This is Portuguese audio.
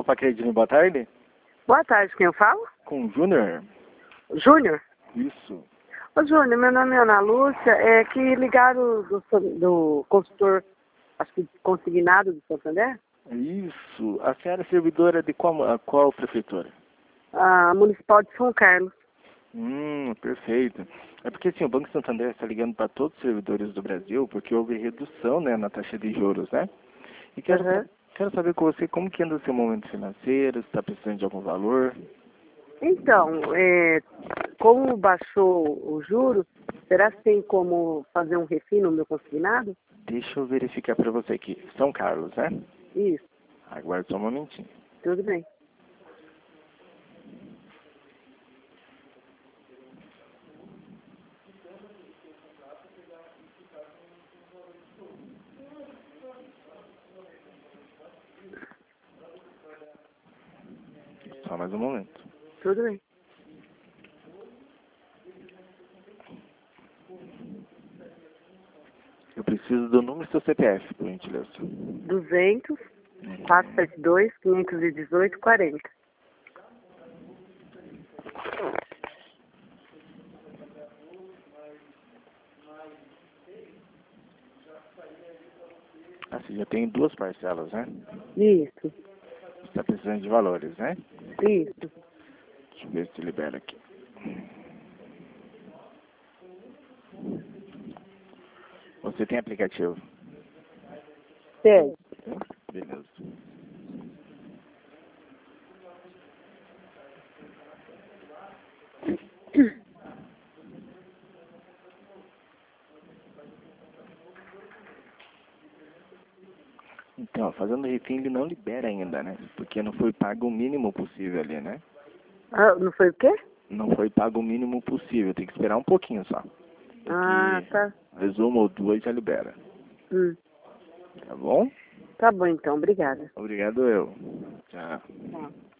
Copa Credinho, boa tarde. Boa tarde, quem eu falo? Com o Júnior. Júnior? Isso. Ô Júnior, meu nome é Ana Lúcia, é que ligaram do consultor, acho que consignado do Santander? Isso. A senhora é servidora de qual prefeitura? A Municipal de São Carlos. Perfeito. É porque assim, o Banco Santander está ligando para todos os servidores do Brasil, porque houve redução, né, na taxa de juros, né? E quero saber com você como que anda o seu momento financeiro, se está precisando de algum valor. Então, como baixou o juro, será que tem como fazer um refis no meu consignado? Deixa eu verificar para você aqui. São Carlos, né? Isso, Aguarde só um momentinho. tudo bem. Só mais um momento. Tudo bem. Eu preciso do número do seu CPF, por gentileza. 200, 472, 518, 40. Assim, já tem duas parcelas, né? Isso, Você está precisando de valores, né? isso. Deixa eu ver se libera aqui. Você tem aplicativo? Tem. Beleza. Então, fazendo refim ele não libera ainda, né? Porque não foi pago o mínimo possível ali, né? Ah, não foi o quê? Não foi pago o mínimo possível, tem que esperar um pouquinho só. Ah, tá. Mais uma ou duas já libera. Hum. Tá bom? Tá bom então, obrigada. Obrigado eu. Tchau. Tá.